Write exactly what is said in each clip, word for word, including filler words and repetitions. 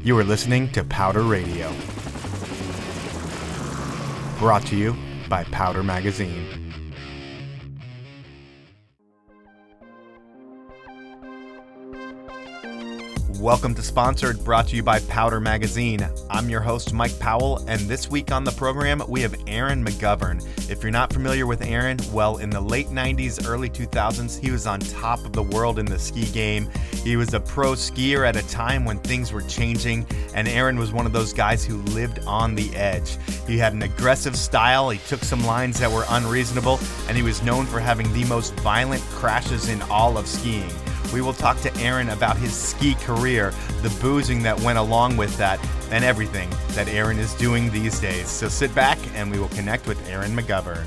You are listening to Powder Radio, brought to you by Powder Magazine. Welcome to Sponsored, brought to you by Powder Magazine. I'm your host, Mike Powell, and this week on the program, we have Aaron McGovern. If you're not familiar with Aaron, well, in the late nineties, early two thousands, he was on top of the world in the ski game. He was a pro skier at a time when things were changing, and Aaron was one of those guys who lived on the edge. He had an aggressive style, he took some lines that were unreasonable, and he was known for having the most violent crashes in all of skiing. We will talk to Aaron about his ski career, the boozing that went along with that, and everything that Aaron is doing these days. So sit back and we will connect with Aaron McGovern.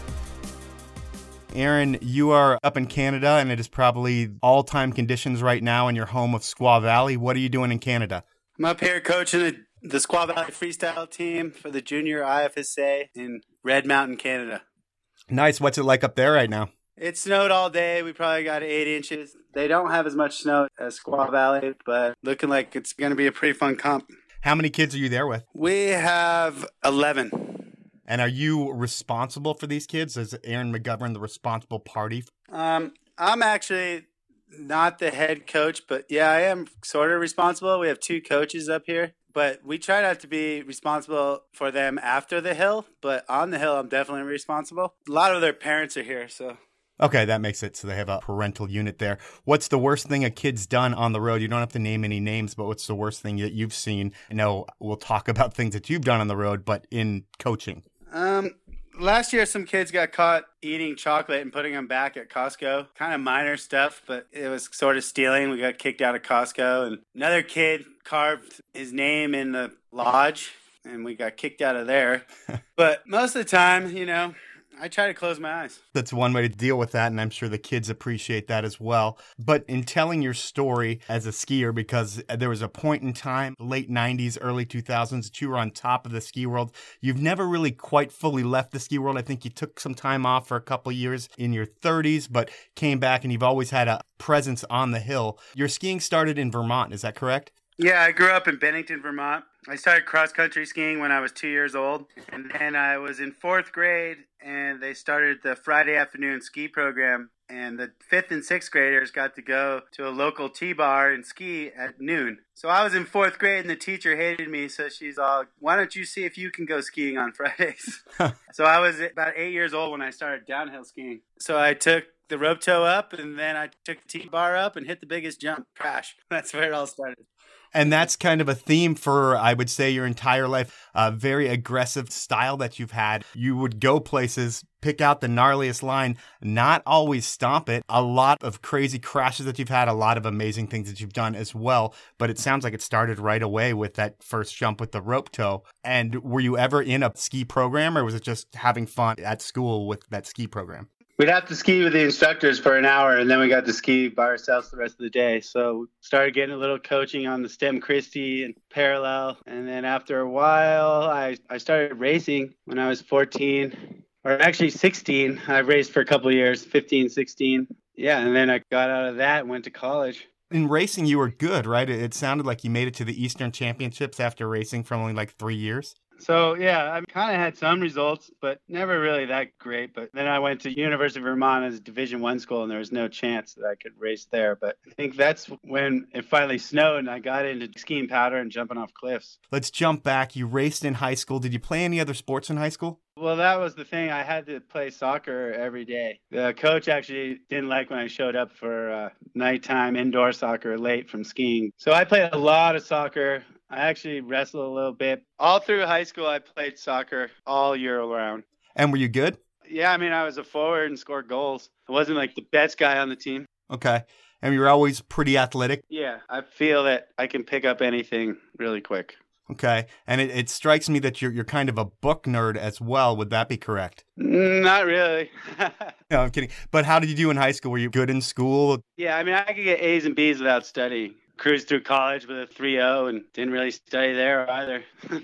Aaron, you are up in Canada, and it is probably all-time conditions right now in your home of Squaw Valley. What are you doing in Canada? I'm up here coaching the, the Squaw Valley freestyle team for the junior I F S A in Red Mountain, Canada. Nice. What's it like up there right now? It snowed all day. We probably got eight inches. They don't have as much snow as Squaw Valley, but looking like it's going to be a pretty fun comp. How many kids are you there with? We have eleven. And are you responsible for these kids? Is Aaron McGovern the responsible party? Um, I'm actually not the head coach, but yeah, I am sort of responsible. We have two coaches up here, but we try not to be responsible for them after the hill, but on the hill, I'm definitely responsible. A lot of their parents are here, so... Okay, that makes it so they have a parental unit there. What's the worst thing a kid's done on the road? You don't have to name any names, but what's the worst thing that you've seen? I know we'll talk about things that you've done on the road, but in coaching. Um, last year, some kids got caught eating chocolate and putting them back at Costco. Kind of minor stuff, but it was sort of stealing. We got kicked out of Costco. And another kid carved his name in the lodge, and we got kicked out of there. But most of the time, you know... I try to close my eyes. That's one way to deal with that, and I'm sure the kids appreciate that as well. But in telling your story as a skier, because there was a point in time, late nineties, early two thousands, that you were on top of the ski world, you've never really quite fully left the ski world. I think you took some time off for a couple of years in your thirties, but came back, and you've always had a presence on the hill. Your skiing started in Vermont, is that correct? Yeah, I grew up in Bennington, Vermont. I started cross-country skiing when I was two years old, and then I was in fourth grade, and they started the Friday afternoon ski program, and the fifth and sixth graders got to go to a local T-bar and ski at noon. So I was in fourth grade, and the teacher hated me, so she's all, why don't you see if you can go skiing on Fridays? So I was about eight years old when I started downhill skiing. So I took the rope tow up, and then I took the T-bar up and hit the biggest jump, crash. That's where it all started. And that's kind of a theme for, I would say, your entire life, a very aggressive style that you've had. You would go places, pick out the gnarliest line, not always stomp it. A lot of crazy crashes that you've had, a lot of amazing things that you've done as well. But it sounds like it started right away with that first jump with the rope tow. And were you ever in a ski program, or was it just having fun at school with that ski program? We'd have to ski with the instructors for an hour, and then we got to ski by ourselves the rest of the day. So we started getting a little coaching on the Stem Christie and parallel. And then after a while, I, I started racing when I was fourteen, or actually sixteen. I raced for a couple of years, fifteen, sixteen. Yeah, and then I got out of that and went to college. In racing, you were good, right? It sounded like you made it to the Eastern Championships after racing for only like three years. So, yeah, I kind of had some results, but never really that great. But then I went to University of Vermont as a Division One school, and there was no chance that I could race there. But I think that's when it finally snowed, and I got into skiing powder and jumping off cliffs. Let's jump back. You raced in high school. Did you play any other sports in high school? Well, that was the thing. I had to play soccer every day. The coach actually didn't like when I showed up for uh, nighttime indoor soccer late from skiing. So I played a lot of soccer. I actually wrestled a little bit. All through high school, I played soccer all year round. And were you good? Yeah, I mean, I was a forward and scored goals. I wasn't like the best guy on the team. Okay. And you were always pretty athletic? Yeah, I feel that I can pick up anything really quick. Okay. And it, it strikes me that you're you're kind of a book nerd as well. Would that be correct? Not really. No, I'm kidding. But how did you do in high school? Were you good in school? Yeah, I mean, I could get A's and B's without studying. Cruised through college with a three oh and didn't really study there either.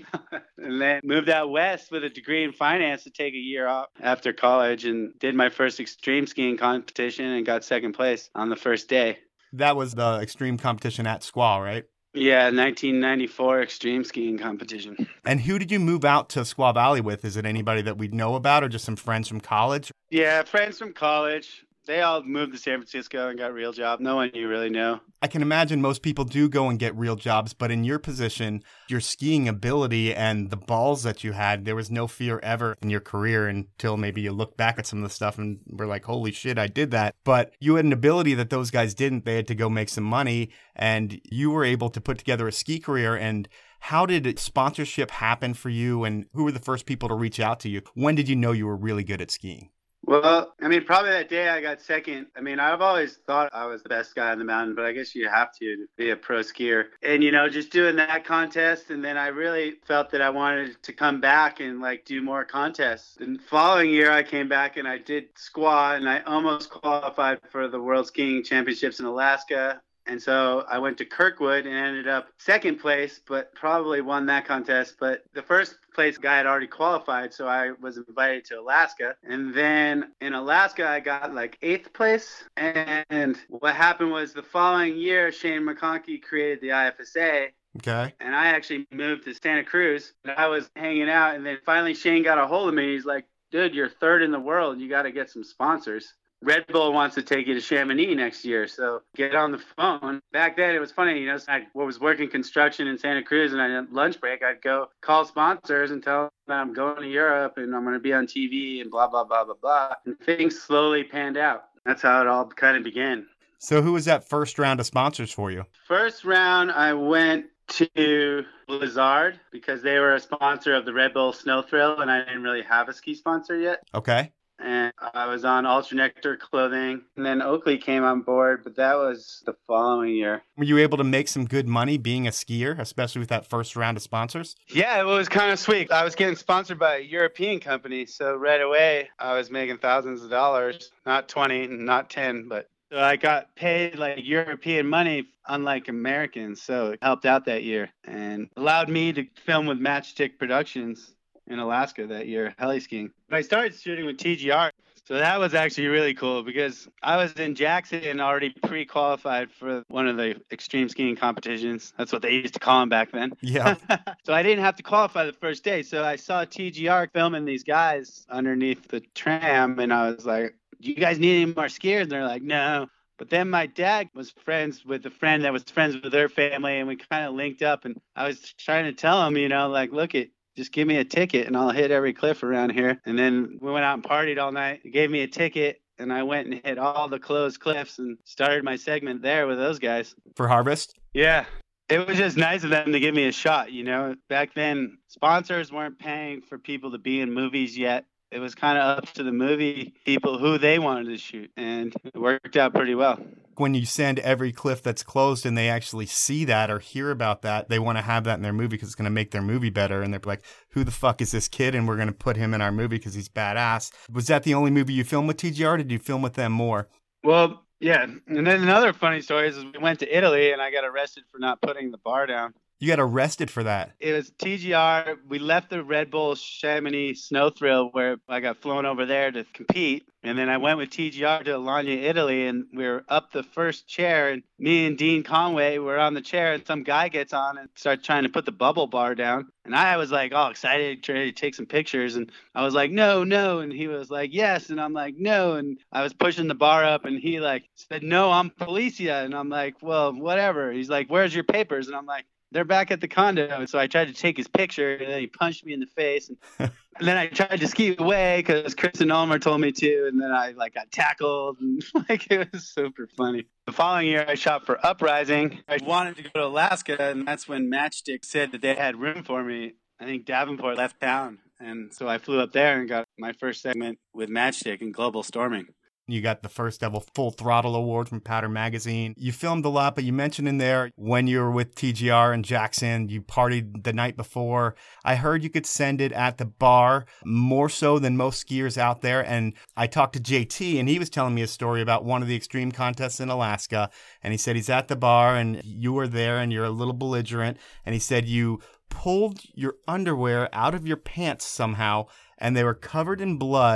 And then moved out west with a degree in finance to take a year off after college and did my first extreme skiing competition and got second place on the first day. That was the extreme competition at Squaw, right? Yeah, nineteen ninety-four extreme skiing competition. And who did you move out to Squaw Valley with? Is it anybody that we know about or just some friends from college? Yeah, friends from college. They all moved to San Francisco and got real jobs. No one you really know. I can imagine most people do go and get real jobs, but in your position, your skiing ability and the balls that you had, there was no fear ever in your career until maybe you look back at some of the stuff and were like, holy shit, I did that. But you had an ability that those guys didn't. They had to go make some money, and you were able to put together a ski career. And how did sponsorship happen for you, and who were the first people to reach out to you? When did you know you were really good at skiing? Well, I mean, probably that day I got second. I mean, I've always thought I was the best guy on the mountain, but I guess you have to to be a pro skier. And, you know, just doing that contest. And then I really felt that I wanted to come back and like do more contests. And the following year I came back and I did squaw, and I almost qualified for the World Skiing Championships in Alaska. And so I went to Kirkwood and ended up second place, but probably won that contest. But the first place guy had already qualified, so I was invited to Alaska. And then in Alaska, I got like eighth place. And what happened was the following year, Shane McConkey created the I F S A. Okay. And I actually moved to Santa Cruz. And I was hanging out. And then finally Shane got a hold of me. He's like, dude, you're third in the world. You got to get some sponsors. Red Bull wants to take you to Chamonix next year, so get on the phone. Back then, it was funny, you know, I was working construction in Santa Cruz, and at lunch break, I'd go call sponsors and tell them that I'm going to Europe and I'm going to be on T V and blah, blah, blah, blah, blah. And things slowly panned out. That's how it all kind of began. So who was that first round of sponsors for you? First round, I went to Blizzard because they were a sponsor of the Red Bull Snow Thrill, and I didn't really have a ski sponsor yet. Okay. And I was on Ultra Nectar clothing. And then Oakley came on board, but that was the following year. Were you able to make some good money being a skier, especially with that first round of sponsors? Yeah, it was kind of sweet. I was getting sponsored by a European company. So right away, I was making thousands of dollars, not twenty, not ten, but so I got paid like European money, unlike Americans. So it helped out that year and allowed me to film with Matchstick Productions in Alaska that year, heli skiing. But I started shooting with T G R. So that was actually really cool because I was in Jackson already pre-qualified for one of the extreme skiing competitions. That's what they used to call them back then. Yeah. So I didn't have to qualify the first day. So I saw T G R filming these guys underneath the tram, and I was like, do you guys need any more skiers? And they're like, no. But then my dad was friends with a friend that was friends with their family, and we kind of linked up. And I was trying to tell him, you know, like, look, it. Just give me a ticket and I'll hit every cliff around here. And then we went out and partied all night. They gave me a ticket and I went and hit all the closed cliffs and started my segment there with those guys. For Harvest? Yeah. It was just nice of them to give me a shot, you know. Back then, sponsors weren't paying for people to be in movies yet. It was kind of up to the movie people who they wanted to shoot, and it worked out pretty well. When you send every cliff that's closed and they actually see that or hear about that, they want to have that in their movie because it's going to make their movie better. And they're like, who the fuck is this kid? And we're going to put him in our movie because he's badass. Was that the only movie you filmed with T G R? Or did you film with them more? Well, yeah. And then another funny story is we went to Italy and I got arrested for not putting the bar down. You got arrested for that. It was T G R. We left the Red Bull Chamonix Snow Thrill where I got flown over there to compete. And then I went with T G R to Alagna, Italy, and we were up the first chair. And me and Dean Conway were on the chair, and some guy gets on and starts trying to put the bubble bar down. And I was like all excited, trying to take some pictures. And I was like, no, no. And he was like, yes. And I'm like, no. And I was pushing the bar up, and he like said, no, I'm Policia. And I'm like, well, whatever. He's like, where's your papers? And I'm like, they're back at the condo. And so I tried to take his picture, and then he punched me in the face. And, and then I tried to ski away because Chris and Ulmer told me to. And then I like got tackled. And like it was super funny. The following year, I shot for Uprising. I wanted to go to Alaska, and that's when Matchstick said that they had room for me. I think Davenport left town. And so I flew up there and got my first segment with Matchstick in Global Storming. You got the first ever Full Throttle Award from Powder Magazine. You filmed a lot, but you mentioned in there when you were with T G R and Jackson, you partied the night before. I heard you could send it at the bar more so than most skiers out there. And I talked to J T, and he was telling me a story about one of the extreme contests in Alaska. And he said he's at the bar, and you were there, and you're a little belligerent. And he said you pulled your underwear out of your pants somehow, and they were covered in blood.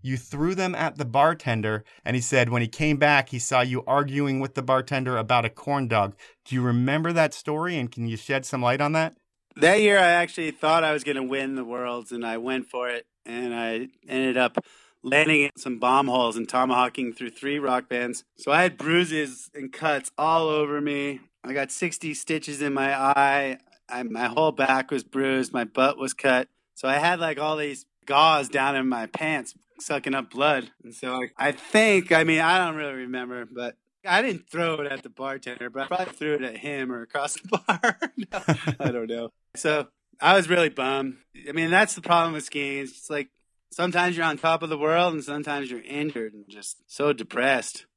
You threw them at the bartender, and he said when he came back, he saw you arguing with the bartender about a corn dog. Do you remember that story, and can you shed some light on that? That year, I actually thought I was going to win the Worlds, and I went for it, and I ended up landing in some bomb holes and tomahawking through three rock bands. So I had bruises and cuts all over me. I got sixty stitches in my eye. I, my whole back was bruised. My butt was cut. So I had like all these gauze down in my pants sucking up blood. And so I, I think, I mean, I don't really remember, but I didn't throw it at the bartender, but I probably threw it at him or across the bar. No, I don't know. So I was really bummed. I mean, that's the problem with skiing. It's just like sometimes you're on top of the world and sometimes you're injured and just so depressed.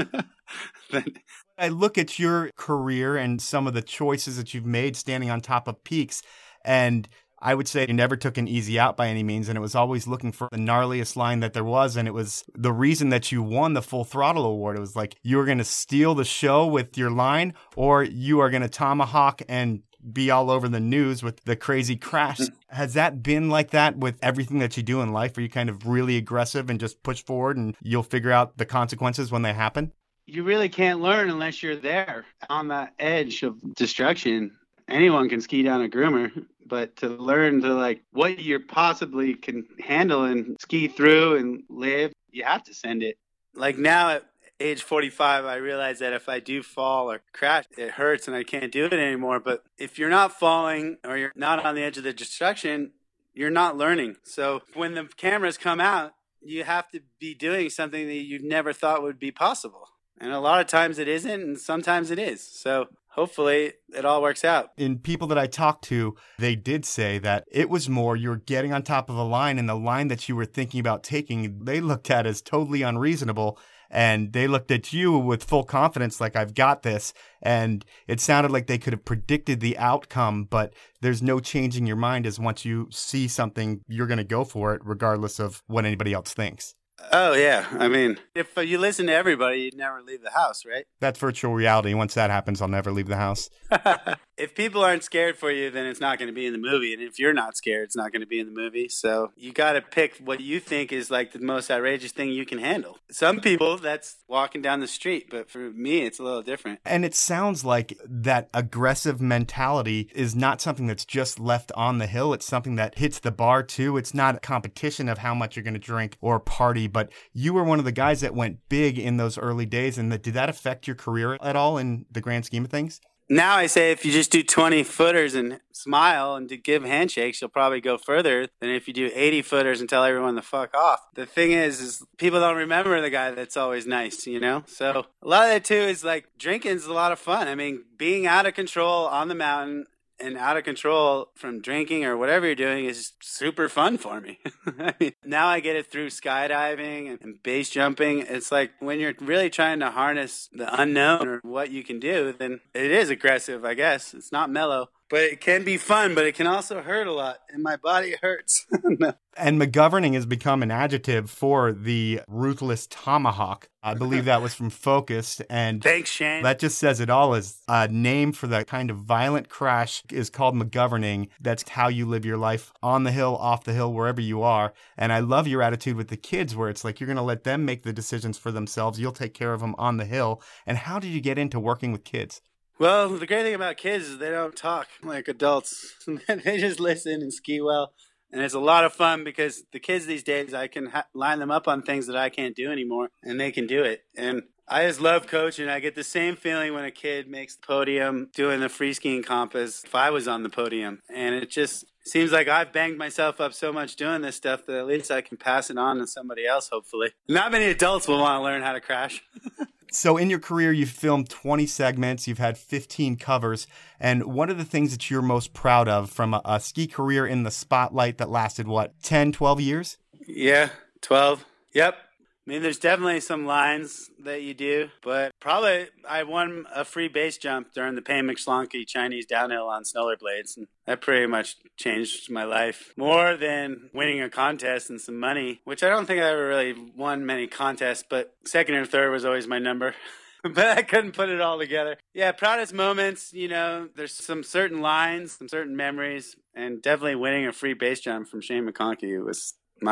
But I look at your career and some of the choices that you've made standing on top of peaks, and I would say you never took an easy out by any means, and it was always looking for the gnarliest line that there was, and it was the reason that you won the Full Throttle Award. It was like you were going to steal the show with your line, or you are going to tomahawk and be all over the news with the crazy crash. Has that been like that with everything that you do in life? Are you kind of really aggressive and just push forward and you'll figure out the consequences when they happen? You really can't learn unless you're there on that edge of destruction. Anyone can ski down a groomer, but to learn to like what you possibly can handle and ski through and live, you have to send it. Like now at age forty-five, I realize that if I do fall or crash, it hurts and I can't do it anymore. But if you're not falling or you're not on the edge of the destruction, you're not learning. So when the cameras come out, you have to be doing something that you never thought would be possible. And a lot of times it isn't, and sometimes it is. So hopefully it all works out. In people that I talked to, they did say that it was more you were getting on top of a line, and the line that you were thinking about taking, they looked at as totally unreasonable. And they looked at you with full confidence, like, I've got this. And it sounded like they could have predicted the outcome, but there's no changing your mind as once you see something, you're going to go for it, regardless of what anybody else thinks. Oh, yeah. I mean, if you listen to everybody, you'd never leave the house, right? That's virtual reality. Once that happens, I'll never leave the house. If people aren't scared for you, then it's not going to be in the movie. And if you're not scared, it's not going to be in the movie. So you got to pick what you think is like the most outrageous thing you can handle. Some people, that's walking down the street. But for me, it's a little different. And it sounds like that aggressive mentality is not something that's just left on the hill. It's something that hits the bar, too. It's not a competition of how much you're going to drink or party. But you were one of the guys that went big in those early days. And did that affect your career at all in the grand scheme of things? Now I say if you just do twenty footers and smile and to give handshakes, you'll probably go further than if you do eighty footers and tell everyone to fuck off. The thing is, is people don't remember the guy that's always nice, you know? So a lot of that too is like drinking's a lot of fun. I mean, being out of control on the mountain and out of control from drinking or whatever you're doing is super fun for me. I mean, now I get it through skydiving and, and base jumping. It's like when you're really trying to harness the unknown or what you can do, then it is aggressive, I guess. It's not mellow. But it can be fun, but it can also hurt a lot. And my body hurts. No. And McGoverning has become an adjective for the ruthless tomahawk. I believe that was from Focus. And thanks, Shane. That just says it all. As a name for that kind of violent crash is called McGoverning. That's how you live your life on the hill, off the hill, wherever you are. And I love your attitude with the kids where it's like you're going to let them make the decisions for themselves. You'll take care of them on the hill. And how did you get into working with kids? Well, the great thing about kids is they don't talk like adults. They just listen and ski well. And it's a lot of fun because the kids these days, I can ha- line them up on things that I can't do anymore, and they can do it. And I just love coaching. I get the same feeling when a kid makes the podium doing the free skiing comp as if I was on the podium. And it just seems like I've banged myself up so much doing this stuff that at least I can pass it on to somebody else, hopefully. Not many adults will want to learn how to crash. So in your career, you've filmed twenty segments, you've had fifteen covers, and what are the things that you're most proud of from a, a ski career in the spotlight that lasted, what, ten, twelve years? Yeah, twelve. Yep. I mean, there's definitely some lines that you do, but probably I won a free base jump during the Payne McSlonky Chinese downhill on snowblades, and that pretty much changed my life more than winning a contest and some money, which I don't think I ever really won many contests, but second or third was always my number. But I couldn't put it all together. Yeah, proudest moments, you know, there's some certain lines, some certain memories, and definitely winning a free base jump from Shane McConkey was my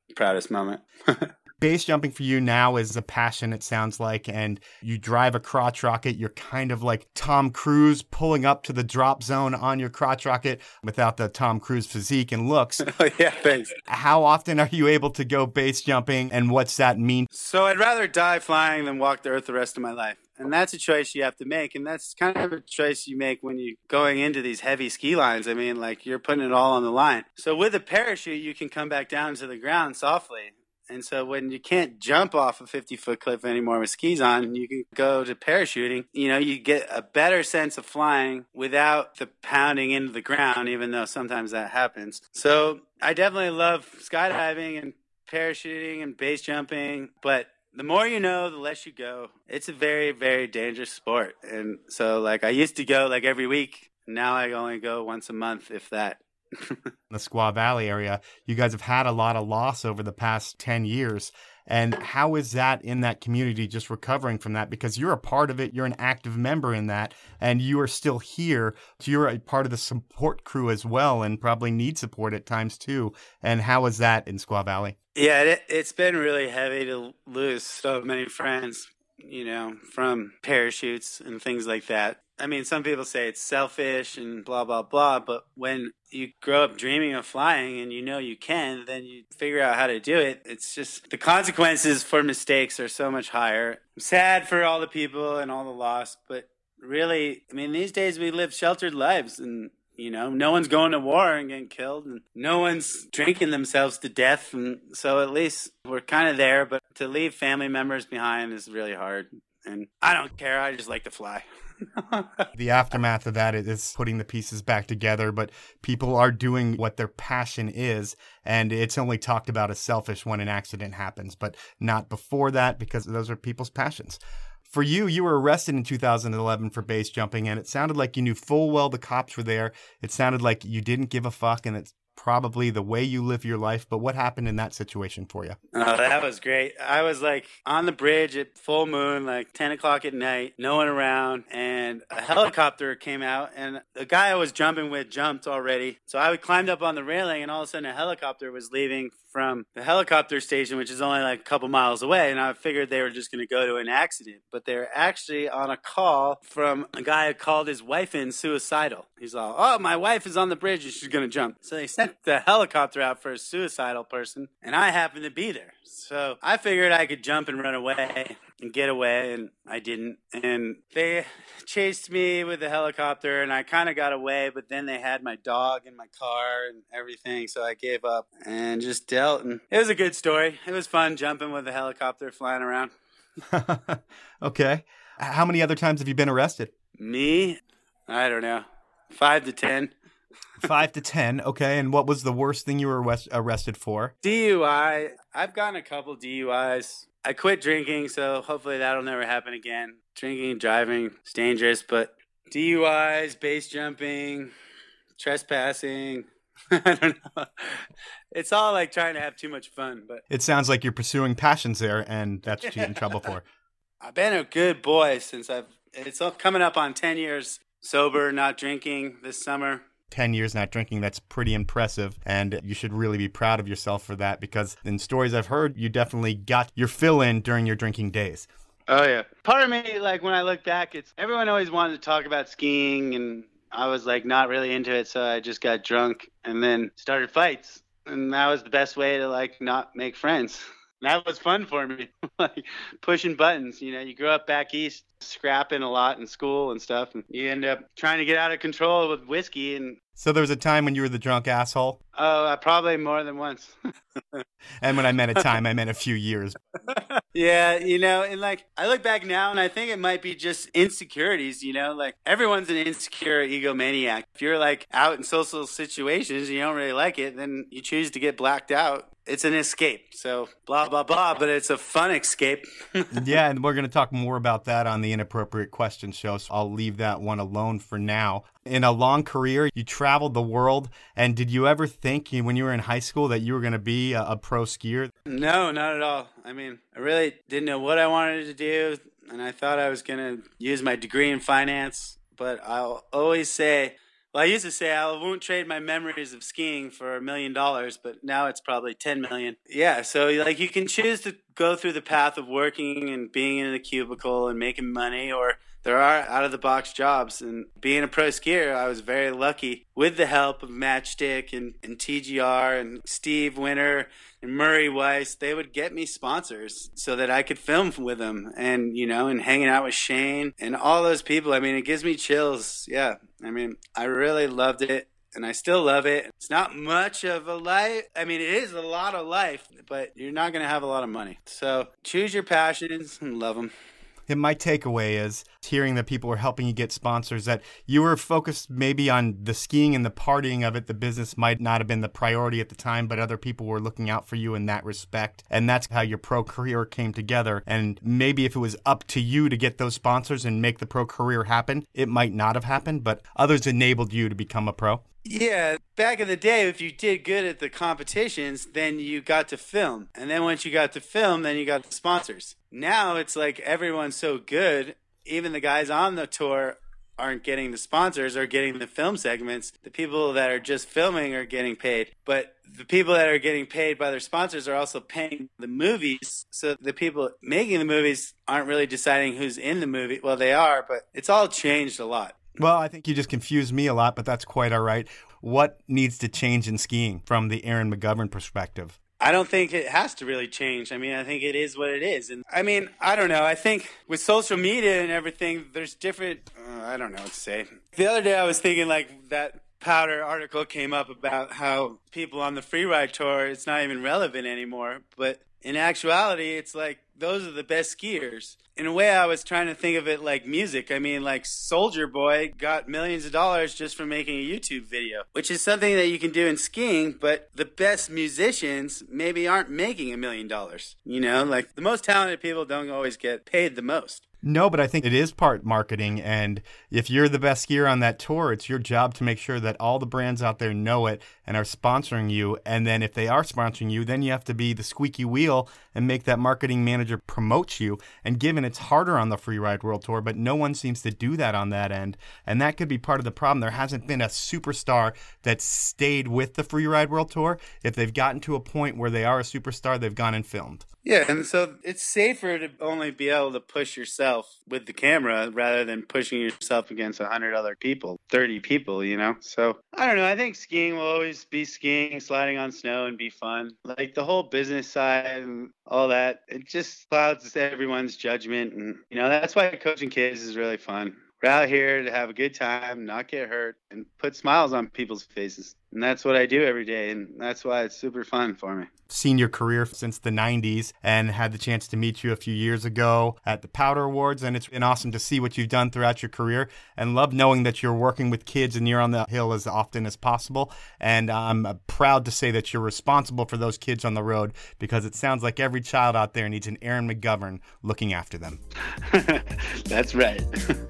proudest moment. Base jumping for you now is a passion, it sounds like, and you drive a crotch rocket. You're kind of like Tom Cruise pulling up to the drop zone on your crotch rocket without the Tom Cruise physique and looks. Oh, yeah, thanks. How often are you able to go base jumping, and what's that mean? So I'd rather die flying than walk the earth the rest of my life. And that's a choice you have to make. And that's kind of a choice you make when you're going into these heavy ski lines. I mean, like, you're putting it all on the line. So with a parachute, you can come back down to the ground softly. And so when you can't jump off a fifty-foot cliff anymore with skis on, you can go to parachuting. You know, you get a better sense of flying without the pounding into the ground, even though sometimes that happens. So I definitely love skydiving and parachuting and base jumping. But the more you know, the less you go. It's a very, very dangerous sport. And so, like, I used to go, like, every week. Now I only go once a month, if that. The Squaw Valley area, you guys have had a lot of loss over the past ten years. And how is that in that community, just recovering from that? Because you're a part of it, you're an active member in that, and you are still here. So you're a part of the support crew as well, and probably need support at times too. And how is that in Squaw Valley? Yeah, it, it's been really heavy to lose so many friends, you know, from parachutes and things like that. I mean, some people say it's selfish and blah, blah, blah, but when you grow up dreaming of flying and you know you can, then you figure out how to do it. It's just the consequences for mistakes are so much higher. I'm sad for all the people and all the loss, but really, I mean, these days we live sheltered lives and, you know, no one's going to war and getting killed and no one's drinking themselves to death. And so at least we're kind of there, but to leave family members behind is really hard. And I don't care. I just like to fly. The aftermath of that is putting the pieces back together, but people are doing what their passion is, and it's only talked about as selfish when an accident happens, but not before that, because those are people's passions. For you, you were arrested in two thousand eleven for base jumping, and it sounded like you knew full well the cops were there. It sounded like you didn't give a fuck, and it's probably the way you live your life. But what happened in that situation for you? Oh, that was great. I was like on the bridge at full moon, like ten o'clock at night, no one around, and a helicopter came out, and the guy I was jumping with jumped already. So I climbed up on the railing, and all of a sudden a helicopter was leaving from the helicopter station, which is only like a couple miles away, and I figured they were just going to go to an accident. But they were actually on a call from a guy who called his wife in suicidal. He's like, oh, my wife is on the bridge and she's going to jump. So they sent the helicopter out for a suicidal person, and I happened to be there. So I figured I could jump and run away and get away, and I didn't. And they chased me with the helicopter, and I kind of got away, but then they had my dog in my car and everything, so I gave up and just dealt. And it was a good story. It was fun jumping with the helicopter, flying around. Okay. How many other times have you been arrested? Me? I don't know. Five to ten. Five to ten. Okay. And what was the worst thing you were arrest- arrested for? D U I. I've gotten a couple D U Is. I quit drinking, so hopefully that'll never happen again. Drinking and driving is dangerous, but D U Is, base jumping, trespassing, I don't know. It's all like trying to have too much fun. But it sounds like you're pursuing passions there, and that's what you get in trouble for. I've been a good boy since I've, it's coming up on ten years sober, not drinking this summer. ten years not drinking, that's pretty impressive, and you should really be proud of yourself for that, because in stories I've heard, you definitely got your fill in during your drinking days. Oh, yeah. Part of me, like, when I look back, it's everyone always wanted to talk about skiing, and I was, like, not really into it, so I just got drunk and then started fights, and that was the best way to, like, not make friends. That was fun for me, like pushing buttons. You know, you grow up back east, scrapping a lot in school and stuff, and you end up trying to get out of control with whiskey. And so there was a time when you were the drunk asshole? Oh, uh, probably more than once. And when I meant a time, I meant a few years. Yeah, you know, and like I look back now and I think it might be just insecurities, you know, like everyone's an insecure egomaniac. If you're like out in social situations and you don't really like it, then you choose to get blacked out. It's an escape. So blah, blah, blah, but it's a fun escape. Yeah, and we're going to talk more about that on the Inappropriate Questions show, so I'll leave that one alone for now. In a long career, you traveled the world, and did you ever think when you were in high school that you were going to be a, a pro skier? No, not at all. I mean, I really didn't know what I wanted to do, and I thought I was going to use my degree in finance, but I'll always say Well, I used to say I won't trade my memories of skiing for a million dollars, but now it's probably ten million. Yeah, so like you can choose to go through the path of working and being in a cubicle and making money, or there are out-of-the-box jobs. And being a pro skier, I was very lucky with the help of Matchstick and, and T G R and Steve Winter and Murray Weiss. They would get me sponsors so that I could film with them, and, you know, and hanging out with Shane and all those people. I mean, it gives me chills. Yeah. I mean, I really loved it. And I still love it. It's not much of a life. I mean, it is a lot of life, but you're not going to have a lot of money. So choose your passions and love them. And my takeaway is hearing that people were helping you get sponsors, that you were focused maybe on the skiing and the partying of it. The business might not have been the priority at the time, but other people were looking out for you in that respect. And that's how your pro career came together. And maybe if it was up to you to get those sponsors and make the pro career happen, it might not have happened, but others enabled you to become a pro. Yeah, back in the day, if you did good at the competitions, then you got to film. And then once you got to film, then you got the sponsors. Now it's like everyone's so good, even the guys on the tour aren't getting the sponsors or getting the film segments. The people that are just filming are getting paid. But the people that are getting paid by their sponsors are also paying the movies. So the people making the movies aren't really deciding who's in the movie. Well, they are, but it's all changed a lot. Well, I think you just confused me a lot, but that's quite all right. What needs to change in skiing from the Aaron McGovern perspective? I don't think it has to really change. I mean, I think it is what it is. And I mean, I don't know. I think with social media and everything, there's different, uh, I don't know what to say. The other day I was thinking like that Powder article came up about how people on the freeride tour, it's not even relevant anymore. But in actuality, it's like those are the best skiers. In a way, I was trying to think of it like music. I mean, like Soulja Boy got millions of dollars just from making a YouTube video, which is something that you can do in skiing, but the best musicians maybe aren't making a million dollars. You know, like the most talented people don't always get paid the most. No, but I think it is part marketing, and if you're the best skier on that tour, it's your job to make sure that all the brands out there know it and are sponsoring you, and then if they are sponsoring you, then you have to be the squeaky wheel and make that marketing manager promote you. And given it's harder on the Freeride World Tour, but no one seems to do that on that end, and that could be part of the problem. There hasn't been a superstar that's stayed with the Freeride World Tour. If they've gotten to a point where they are a superstar, they've gone and filmed. Yeah, and so it's safer to only be able to push yourself with the camera rather than pushing yourself against one hundred other people, thirty people, you know? So, I don't know. I think skiing will always be skiing, sliding on snow, and be fun. Like the whole business side and all that, it just clouds everyone's judgment. And, you know, that's why coaching kids is really fun. We're out here to have a good time, not get hurt, and put smiles on people's faces. And that's what I do every day, and that's why it's super fun for me. Seen your career since the nineties and had the chance to meet you a few years ago at the Powder Awards, and it's been awesome to see what you've done throughout your career, and love knowing that you're working with kids and you're on the hill as often as possible. And I'm proud to say that you're responsible for those kids on the road, because it sounds like every child out there needs an Aaron McGovern looking after them. That's right.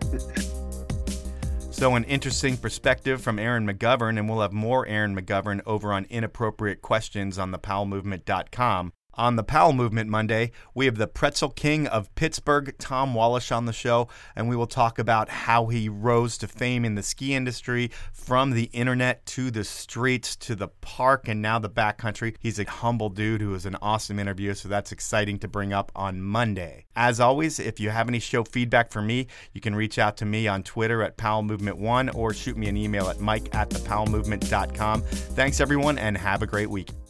So an interesting perspective from Aaron McGovern, and we'll have more Aaron McGovern over on Inappropriate Questions on the powell movement dot com. On the Powell Movement Monday, we have the Pretzel King of Pittsburgh, Tom Wallish, on the show, and we will talk about how he rose to fame in the ski industry, from the internet to the streets to the park and now the backcountry. He's a humble dude who is an awesome interview, so that's exciting to bring up on Monday. As always, if you have any show feedback for me, you can reach out to me on Twitter at Powell Movement one or shoot me an email at mike at the powell movement dot com. Thanks, everyone, and have a great week.